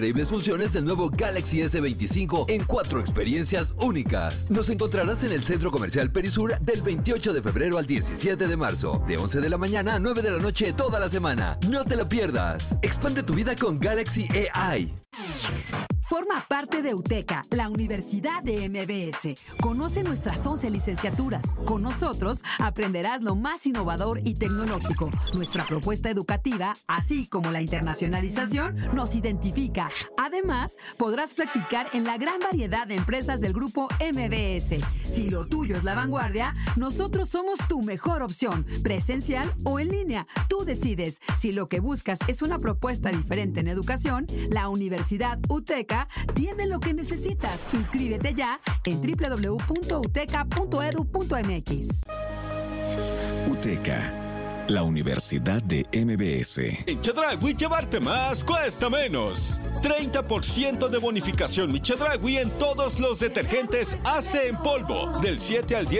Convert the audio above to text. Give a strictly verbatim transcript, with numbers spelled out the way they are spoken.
Increíbles funciones del nuevo Galaxy ese veinticinco en cuatro experiencias únicas. Nos encontrarás en el Centro Comercial Perisur del veintiocho de febrero al diecisiete de marzo, de once de la mañana a nueve de la noche toda la semana. No te lo pierdas. Expande tu vida con Galaxy A I. Forma parte de UTECA, la Universidad de M B S. Conoce nuestras once licenciaturas. Con nosotros aprenderás lo más innovador y tecnológico. Nuestra propuesta educativa, así como la internacionalización, nos identifica. Además, podrás practicar en la gran variedad de empresas del grupo M B S. Si lo tuyo es la vanguardia, nosotros somos tu mejor opción, presencial o en línea. Tú decides. Si lo que buscas es una propuesta diferente en educación, la Universidad UTECA tiene lo que necesitas. Inscríbete ya en doble u doble u doble u punto uteca punto edu punto m x. UTECA, la Universidad de M B S. En Chedraui llevarte más cuesta menos. treinta por ciento de bonificación Mi Chedraui en todos los detergentes Ace en polvo. Del siete al diez